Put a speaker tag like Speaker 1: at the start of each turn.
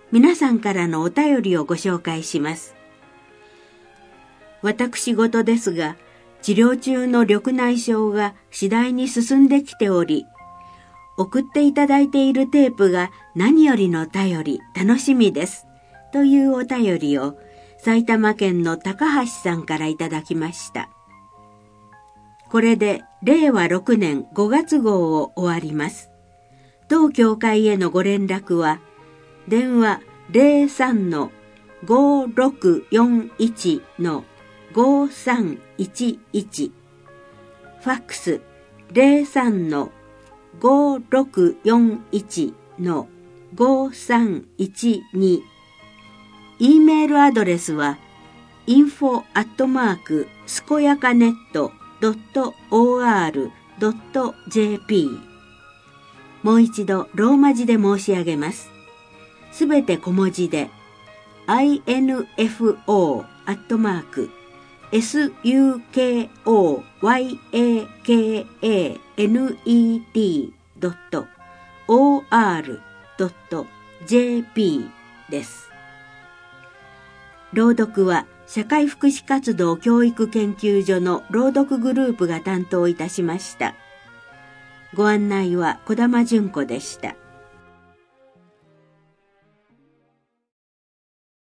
Speaker 1: 皆さんからのお便りをご紹介します。私事ですが、治療中の緑内障が次第に進んできており、送っていただいているテープが何よりの頼り、楽しみです。というお便りを埼玉県の高橋さんからいただきました。これで令和6年5月号を終わります。当協会へのご連絡は、電話 03-5641-5311、ファックス 03-5641-5312、E メールアドレスは info@scoyacanet.or.jp。 もう一度ローマ字で申し上げます。すべて小文字で info@scoyacanet.or.jp です。朗読は社会福祉活動教育研究所の朗読グループが担当いたしました。ご案内は小玉純子でした。